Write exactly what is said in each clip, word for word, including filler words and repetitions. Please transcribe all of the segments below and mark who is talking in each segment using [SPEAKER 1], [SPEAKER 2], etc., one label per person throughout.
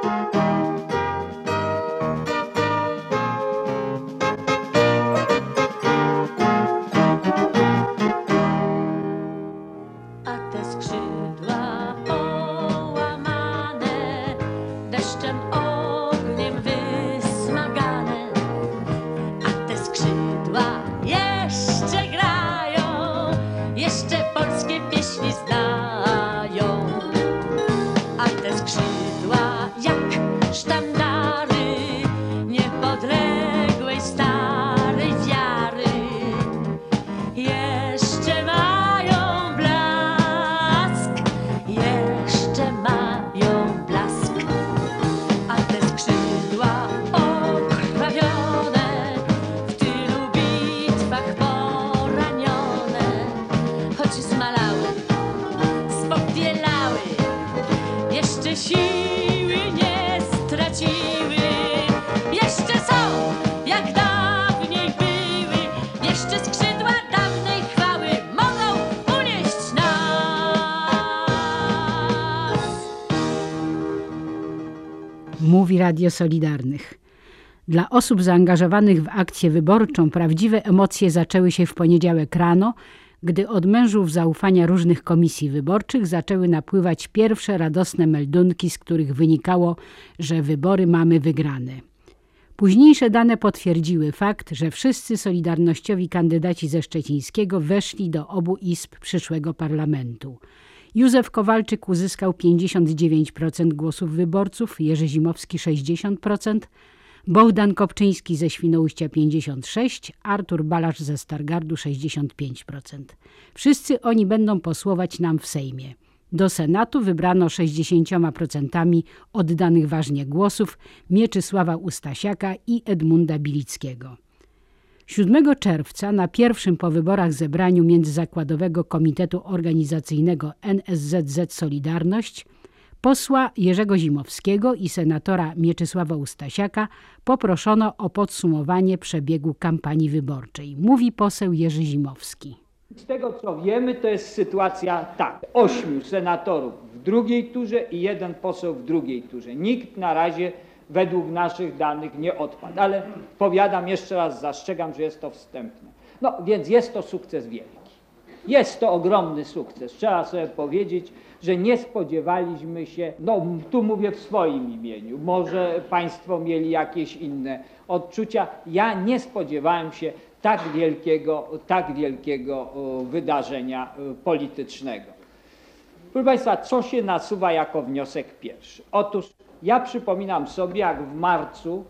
[SPEAKER 1] Mówi Radio Solidarnych. Dla osób zaangażowanych w akcję wyborczą prawdziwe emocje zaczęły się w poniedziałek rano, gdy od mężów zaufania różnych komisji wyborczych zaczęły napływać pierwsze radosne meldunki, z których wynikało, że wybory mamy wygrane. Późniejsze dane potwierdziły fakt, że wszyscy solidarnościowi kandydaci ze Szczecińskiego weszli do obu izb przyszłego parlamentu. Józef Kowalczyk uzyskał pięćdziesiąt dziewięć procent głosów wyborców, Jerzy Zimowski sześćdziesiąt procent, Bohdan Kopczyński ze Świnoujścia pięćdziesiąt sześć procent, Artur Balasz ze Stargardu sześćdziesiąt pięć procent. Wszyscy oni będą posłować nam w Sejmie. Do Senatu wybrano sześćdziesięcioma procentami oddanych ważnie głosów Mieczysława Ustasiaka i Edmunda Bilickiego. siódmego czerwca na pierwszym po wyborach zebraniu Międzyzakładowego Komitetu Organizacyjnego N S Z Z Solidarność posła Jerzego Zimowskiego i senatora Mieczysława Ustasiaka poproszono o podsumowanie przebiegu kampanii wyborczej. Mówi poseł Jerzy Zimowski.
[SPEAKER 2] Z tego co wiemy, to jest sytuacja tak. Ośmiu senatorów w drugiej turze i jeden poseł w drugiej turze. Nikt na razie według naszych danych nie odpadł, ale powiadam jeszcze raz, zastrzegam, że jest to wstępne. No więc jest to sukces wielki. Jest to ogromny sukces. Trzeba sobie powiedzieć, że nie spodziewaliśmy się, no tu mówię w swoim imieniu, może Państwo mieli jakieś inne odczucia. Ja nie spodziewałem się tak wielkiego, tak wielkiego wydarzenia politycznego. Proszę Państwa, co się nasuwa jako wniosek pierwszy? Otóż ja przypominam sobie, jak w marcu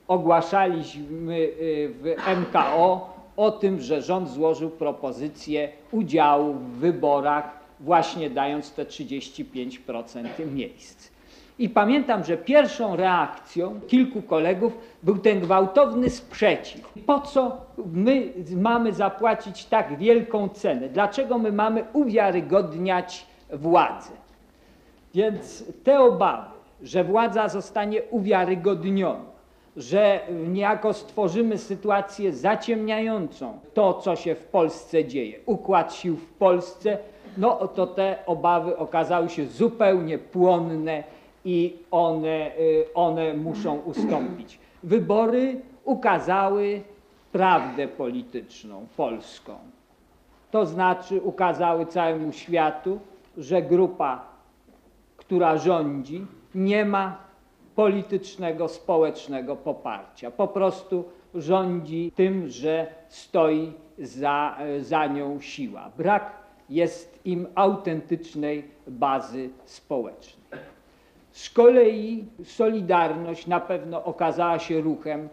[SPEAKER 2] ogłaszaliśmy w M K O o tym, że rząd złożył propozycję udziału w wyborach, właśnie dając te trzydzieści pięć procent miejsc. I pamiętam, że pierwszą reakcją kilku kolegów był ten gwałtowny sprzeciw. Po co my mamy zapłacić tak wielką cenę? Dlaczego my mamy uwiarygodniać władzę? Więc te obawy, że władza zostanie uwiarygodniona, że niejako stworzymy sytuację zaciemniającą to, co się w Polsce dzieje, układ sił w Polsce, no to te obawy okazały się zupełnie płonne i one, one muszą ustąpić. Wybory ukazały prawdę polityczną polską. To znaczy ukazały całemu światu, że grupa, która rządzi, nie ma politycznego, społecznego poparcia. Po prostu rządzi tym, że stoi za, za nią siła. Brak jest im autentycznej bazy społecznej. Z kolei Solidarność na pewno okazała się ruchem,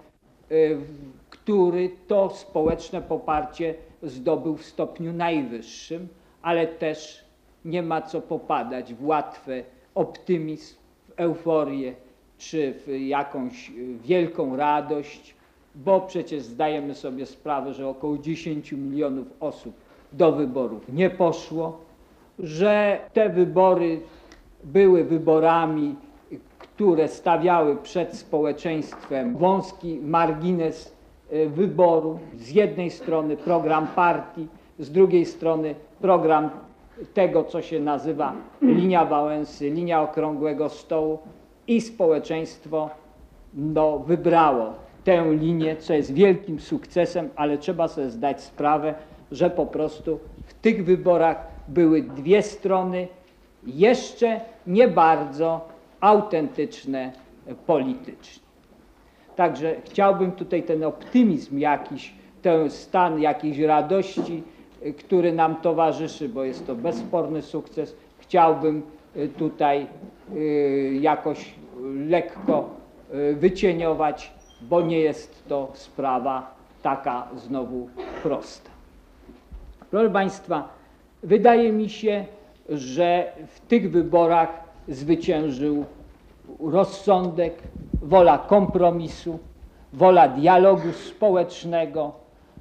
[SPEAKER 2] który to społeczne poparcie zdobył w stopniu najwyższym, ale też nie ma co popadać w łatwy optymizm, w euforię czy w jakąś wielką radość, bo przecież zdajemy sobie sprawę, że około dziesięć milionów osób do wyborów nie poszło, że te wybory były wyborami, które stawiały przed społeczeństwem wąski margines wyboru. Z jednej strony program partii, z drugiej strony program tego, co się nazywa linia Wałęsy, linia okrągłego stołu. i społeczeństwo no, wybrało tę linię, co jest wielkim sukcesem, ale trzeba sobie zdać sprawę, że po prostu w tych wyborach były dwie strony jeszcze nie bardzo autentyczne politycznie. Także chciałbym tutaj ten optymizm jakiś, ten stan jakiejś radości, który nam towarzyszy, bo jest to bezsporny sukces, chciałbym tutaj jakoś lekko wycieniować, bo nie jest to sprawa taka znowu prosta. Proszę Państwa, wydaje mi się, że w tych wyborach zwyciężył rozsądek, wola kompromisu, wola dialogu społecznego,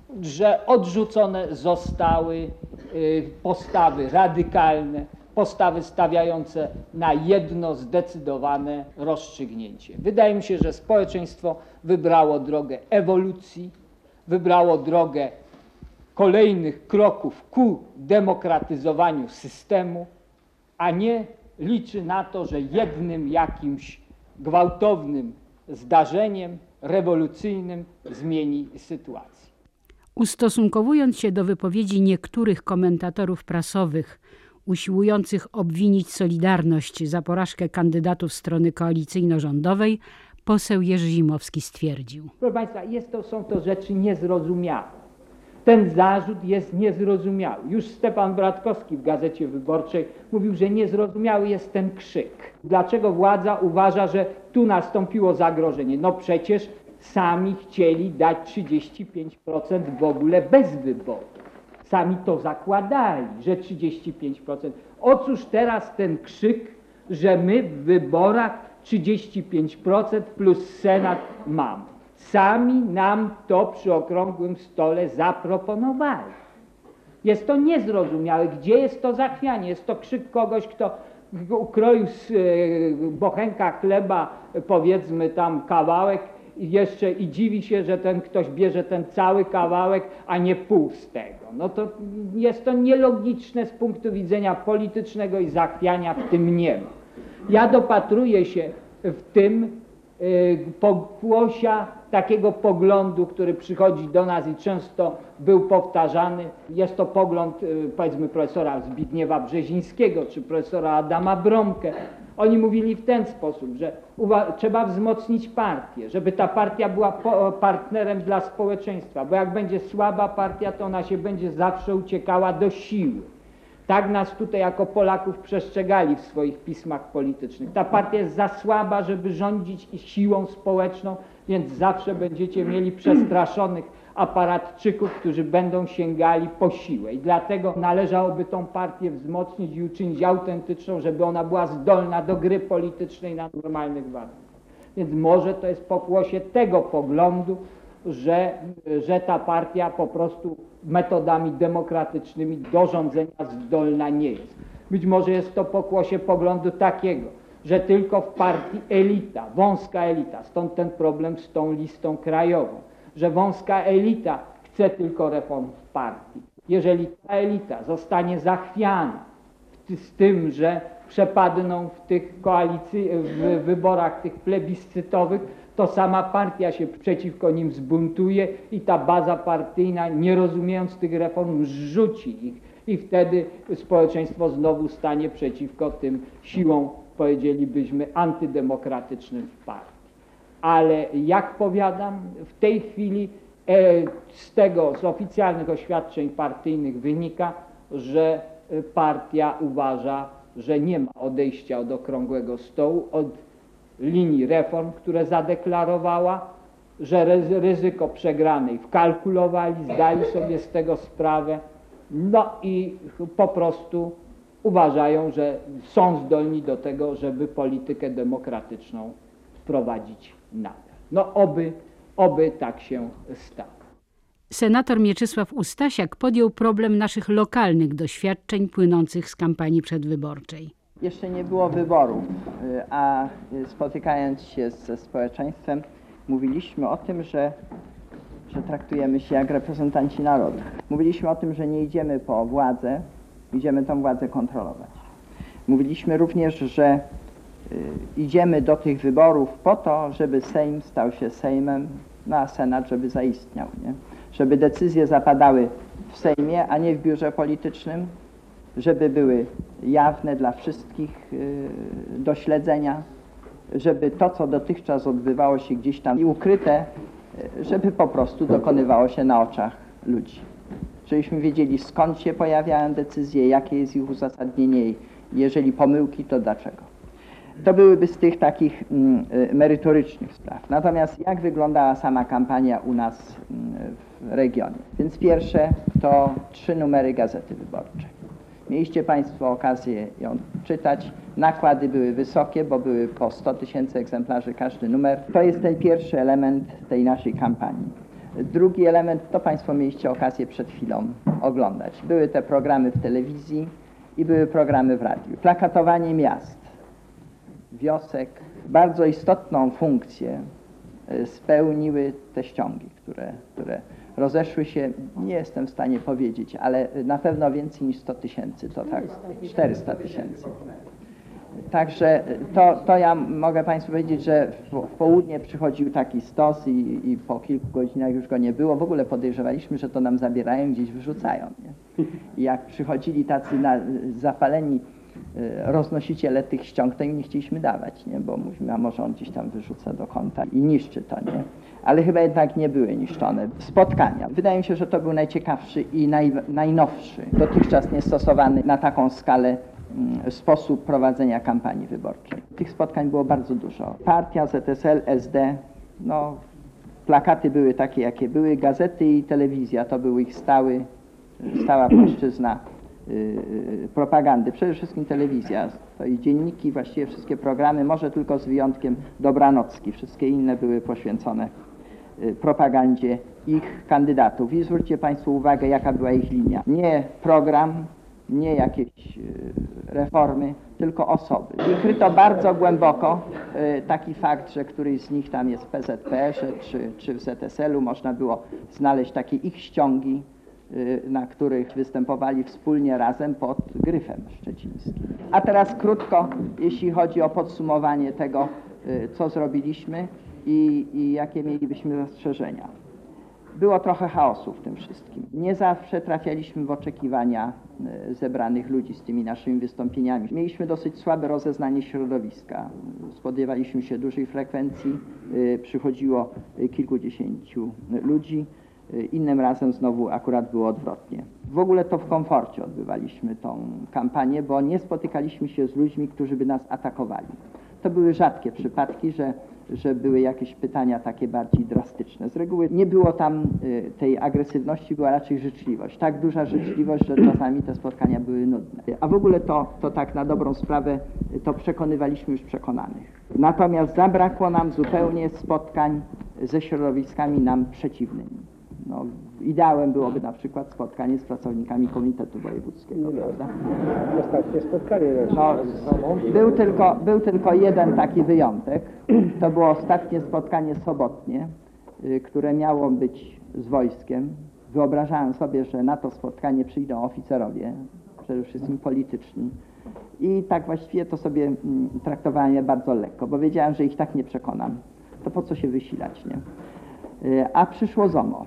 [SPEAKER 2] że odrzucone zostały postawy radykalne, postawy stawiające na jedno zdecydowane rozstrzygnięcie. Wydaje mi się, że społeczeństwo wybrało drogę ewolucji, wybrało drogę kolejnych kroków ku demokratyzowaniu systemu, a nie liczy na to, że jednym jakimś gwałtownym zdarzeniem rewolucyjnym zmieni sytuację.
[SPEAKER 1] Ustosunkowując się do wypowiedzi niektórych komentatorów prasowych usiłujących obwinić Solidarność za porażkę kandydatów strony koalicyjno-rządowej, poseł Jerzy Zimowski stwierdził.
[SPEAKER 2] Proszę Państwa, jest to, są to rzeczy niezrozumiałe. Ten zarzut jest niezrozumiały. Już Stefan Bratkowski w Gazecie Wyborczej mówił, że niezrozumiały jest ten krzyk. Dlaczego władza uważa, że tu nastąpiło zagrożenie? No przecież sami chcieli dać trzydzieści pięć procent w ogóle bez wyboru. Sami to zakładali, że trzydzieści pięć procent. O cóż teraz ten krzyk, że my w wyborach trzydzieści pięć procent plus Senat mamy. Sami nam to przy okrągłym stole zaproponowali. Jest to niezrozumiałe. Gdzie jest to zachwianie? Jest to krzyk kogoś, kto ukroił z bochenka chleba, powiedzmy tam kawałek i jeszcze i dziwi się, że ten ktoś bierze ten cały kawałek, a nie pół z tego. No to jest to nielogiczne z punktu widzenia politycznego i zachwiania w tym nie ma. Ja dopatruję się w tym pokłosia takiego poglądu, który przychodzi do nas i często był powtarzany. Jest to pogląd powiedzmy profesora Zbigniewa Brzezińskiego czy profesora Adama Bromke. Oni mówili w ten sposób, że trzeba wzmocnić partię, żeby ta partia była partnerem dla społeczeństwa, bo jak będzie słaba partia, to ona się będzie zawsze uciekała do siły. Tak nas tutaj jako Polaków przestrzegali w swoich pismach politycznych. Ta partia jest za słaba, żeby rządzić siłą społeczną, więc zawsze będziecie mieli przestraszonych aparatczyków, którzy będą sięgali po siłę. I dlatego należałoby tą partię wzmocnić i uczynić autentyczną, żeby ona była zdolna do gry politycznej na normalnych warunkach. Więc może to jest pokłosie tego poglądu, że, że ta partia po prostu metodami demokratycznymi do rządzenia zdolna nie jest. Być może jest to pokłosie poglądu takiego, że tylko w partii elita, wąska elita, stąd ten problem z tą listą krajową, że wąska elita chce tylko reform w partii. Jeżeli ta elita zostanie zachwiana z tym, że przepadną w tych koalicji, w wyborach tych plebiscytowych, to sama partia się przeciwko nim zbuntuje i ta baza partyjna, nie rozumiejąc tych reform, zrzuci ich i wtedy społeczeństwo znowu stanie przeciwko tym siłom, powiedzielibyśmy, antydemokratycznym w partii. Ale jak powiadam, w tej chwili e, z tego, z oficjalnych oświadczeń partyjnych wynika, że partia uważa, że nie ma odejścia od okrągłego stołu, od linii reform, które zadeklarowała, że ryzyko przegranej wkalkulowali, zdali sobie z tego sprawę, no i po prostu uważają, że są zdolni do tego, żeby politykę demokratyczną wprowadzić nadal. No oby, oby tak się stało.
[SPEAKER 1] Senator Mieczysław Ustasiak podjął problem naszych lokalnych doświadczeń płynących z kampanii przedwyborczej.
[SPEAKER 3] Jeszcze nie było wyborów, a spotykając się ze społeczeństwem mówiliśmy o tym, że, że traktujemy się jak reprezentanci narodu. Mówiliśmy o tym, że nie idziemy po władzę, idziemy tą władzę kontrolować. Mówiliśmy również, że idziemy do tych wyborów po to, żeby Sejm stał się Sejmem, no a Senat, żeby zaistniał, nie? Żeby decyzje zapadały w Sejmie, a nie w biurze politycznym, żeby były jawne dla wszystkich do śledzenia, żeby to, co dotychczas odbywało się gdzieś tam i ukryte, żeby po prostu dokonywało się na oczach ludzi. Żebyśmy wiedzieli, skąd się pojawiają decyzje, jakie jest ich uzasadnienie i jeżeli pomyłki, to dlaczego. To byłyby z tych takich mm, merytorycznych spraw. Natomiast jak wyglądała sama kampania u nas mm, w regionie? Więc pierwsze to trzy numery Gazety Wyborczej. Mieliście Państwo okazję ją czytać. Nakłady były wysokie, bo były po sto tysięcy egzemplarzy każdy numer. To jest ten pierwszy element tej naszej kampanii. Drugi element to Państwo mieliście okazję przed chwilą oglądać. Były te programy w telewizji i były programy w radiu. Plakatowanie miast, wiosek. Bardzo istotną funkcję spełniły te ściągi, które, które rozeszły się, nie jestem w stanie powiedzieć, ale na pewno więcej niż sto tysięcy, to tak, czterysta tysięcy. Także to, to ja mogę Państwu powiedzieć, że w, w południe przychodził taki stos i, i po kilku godzinach już go nie było. W ogóle podejrzewaliśmy, że to nam zabierają, gdzieś wyrzucają. Nie? I jak przychodzili tacy na, zapaleni e, roznosiciele tych ściąg, to im nie chcieliśmy dawać, nie? Bo mówimy, a może on gdzieś tam wyrzuca do kąta i niszczy to, nie? Ale chyba jednak nie były niszczone. Spotkania. Wydaje mi się, że to był najciekawszy i naj, najnowszy, dotychczas niestosowany na taką skalę sposób prowadzenia kampanii wyborczej. Tych spotkań było bardzo dużo. Partia, Z S L, S D, no, plakaty były takie, jakie były, gazety i telewizja to był ich stały, stała płaszczyzna yy, propagandy. Przede wszystkim telewizja, to i dzienniki, właściwie wszystkie programy, może tylko z wyjątkiem Dobranocki. Wszystkie inne były poświęcone yy, propagandzie ich kandydatów. I zwróćcie Państwo uwagę, jaka była ich linia. Nie program, nie jakieś reformy, tylko osoby. I kryto bardzo głęboko taki fakt, że któryś z nich tam jest w P Z P R ze czy, czy w Z S L u można było znaleźć takie ich ściągi, na których występowali wspólnie razem pod Gryfem Szczecińskim. A teraz krótko, jeśli chodzi o podsumowanie tego, co zrobiliśmy i, i jakie mielibyśmy zastrzeżenia. Było trochę chaosu w tym wszystkim. Nie zawsze trafialiśmy w oczekiwania zebranych ludzi z tymi naszymi wystąpieniami. Mieliśmy dosyć słabe rozeznanie środowiska. Spodziewaliśmy się dużej frekwencji, przychodziło kilkudziesięciu ludzi. Innym razem znowu akurat było odwrotnie. W ogóle to w komforcie odbywaliśmy tą kampanię, bo nie spotykaliśmy się z ludźmi, którzy by nas atakowali. To były rzadkie przypadki, że że były jakieś pytania takie bardziej drastyczne. Z reguły nie było tam y, tej agresywności, była raczej życzliwość. Tak duża życzliwość, że czasami te spotkania były nudne. A w ogóle to, to tak na dobrą sprawę to przekonywaliśmy już przekonanych. Natomiast zabrakło nam zupełnie spotkań ze środowiskami nam przeciwnymi. No, ideałem byłoby na przykład spotkanie z pracownikami Komitetu Wojewódzkiego, prawda?
[SPEAKER 4] Ostatnie spotkanie.
[SPEAKER 3] No, był, tylko, był tylko jeden taki wyjątek. To było ostatnie spotkanie sobotnie, które miało być z wojskiem. Wyobrażałem sobie, że na to spotkanie przyjdą oficerowie, przede wszystkim polityczni. I tak właściwie to sobie traktowałem je bardzo lekko, bo wiedziałem, że ich tak nie przekonam. To po co się wysilać, nie? A przyszło ZOMO.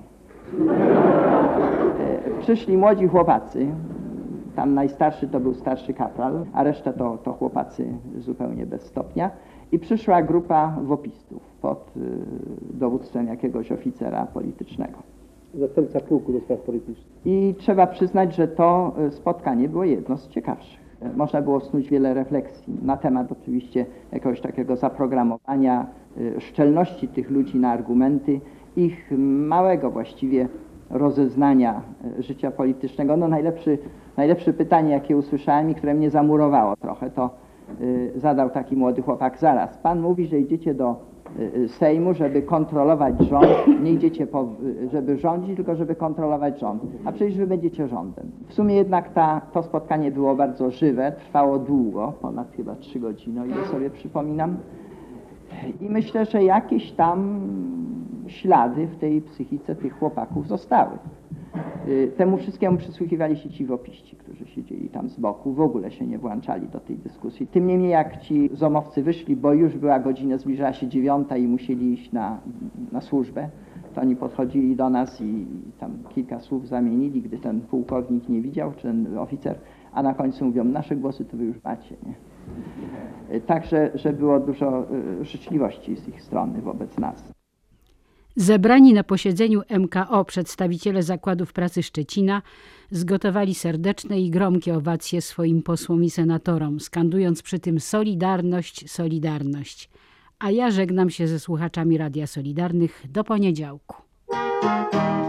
[SPEAKER 3] Przyszli młodzi chłopacy, tam najstarszy to był starszy kapral, a reszta to, to chłopacy zupełnie bez stopnia. I przyszła grupa wopistów pod y, dowództwem jakiegoś oficera politycznego.
[SPEAKER 4] Zastępca pułku do spraw politycznych.
[SPEAKER 3] I trzeba przyznać, że to spotkanie było jedno z ciekawszych. Można było snuć wiele refleksji na temat oczywiście jakiegoś takiego zaprogramowania, y, szczelności tych ludzi na argumenty, ich małego właściwie rozeznania życia politycznego. No najlepszy, najlepsze pytanie, jakie usłyszałem i które mnie zamurowało trochę, to y, zadał taki młody chłopak. Zaraz, pan mówi, że idziecie do y, Sejmu, żeby kontrolować rząd, nie idziecie, po, y, żeby rządzić, tylko żeby kontrolować rząd. A przecież wy będziecie rządem. W sumie jednak ta, to spotkanie było bardzo żywe, trwało długo, ponad chyba trzy godziny, o ile sobie przypominam. I myślę, że jakieś tam ślady w tej psychice tych chłopaków zostały. Temu wszystkiemu przysłuchiwali się ci wopiści, którzy siedzieli tam tam z boku, w ogóle się nie włączali do tej dyskusji. Tym niemniej jak ci zomowcy wyszli, bo już była godzina, zbliżała się dziewiąta i musieli iść na, na służbę, to oni podchodzili do nas i, i tam kilka słów zamienili, gdy ten pułkownik nie widział, czy ten oficer, a na końcu mówią, nasze głosy to wy już macie, nie? Także, że było dużo życzliwości z ich strony wobec nas.
[SPEAKER 1] Zebrani na posiedzeniu M K O przedstawiciele Zakładów Pracy Szczecina zgotowali serdeczne i gromkie owacje swoim posłom i senatorom, skandując przy tym Solidarność, Solidarność. A ja żegnam się ze słuchaczami Radia Solidarnych do poniedziałku.